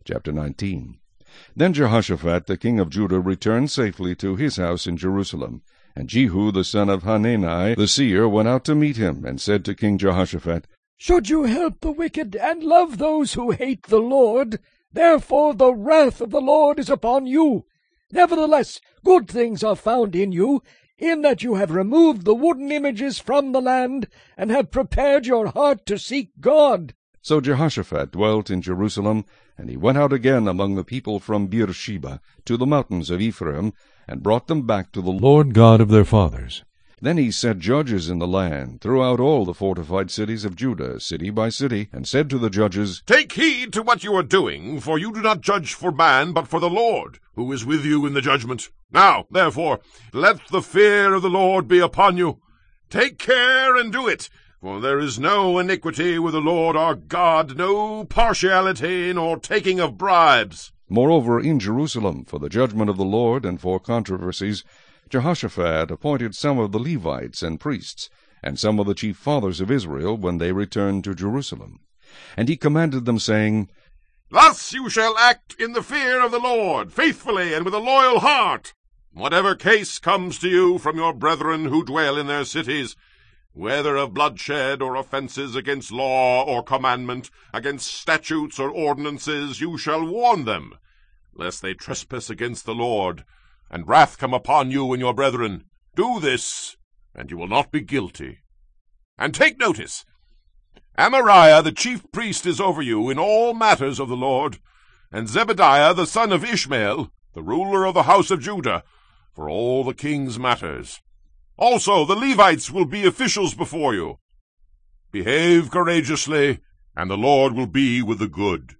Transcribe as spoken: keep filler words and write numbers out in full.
Chapter nineteen. Then Jehoshaphat the king of Judah returned safely to his house in Jerusalem. And Jehu the son of Hanani the seer went out to meet him, and said to King Jehoshaphat, Should you help the wicked, and love those who hate the Lord? Therefore the wrath of the Lord is upon you. Nevertheless good things are found in you, in that you have removed the wooden images from the land, and have prepared your heart to seek God. So Jehoshaphat dwelt in Jerusalem, and he went out again among the people from Beersheba to the mountains of Ephraim, and brought them back to the Lord God of their fathers. Then he set judges in the land, throughout all the fortified cities of Judah, city by city, and said to the judges, Take heed to what you are doing, for you do not judge for man, but for the Lord, who is with you in the judgment. Now, therefore, let the fear of the Lord be upon you. Take care and do it, for there is no iniquity with the Lord our God, no partiality, nor taking of bribes. Moreover, in Jerusalem, for the judgment of the Lord and for controversies, Jehoshaphat appointed some of the Levites and priests, and some of the chief fathers of Israel, when they returned to Jerusalem. And he commanded them, saying, Thus you shall act in the fear of the Lord, faithfully and with a loyal heart. Whatever case comes to you from your brethren who dwell in their cities, whether of bloodshed or offenses against law or commandment, against statutes or ordinances, you shall warn them, lest they trespass against the Lord, and wrath come upon you and your brethren. Do this, and you will not be guilty. And take notice, Amariah the chief priest is over you in all matters of the Lord, and Zebediah the son of Ishmael, the ruler of the house of Judah, for all the king's matters. Also the Levites will be officials before you. Behave courageously, and the Lord will be with the good.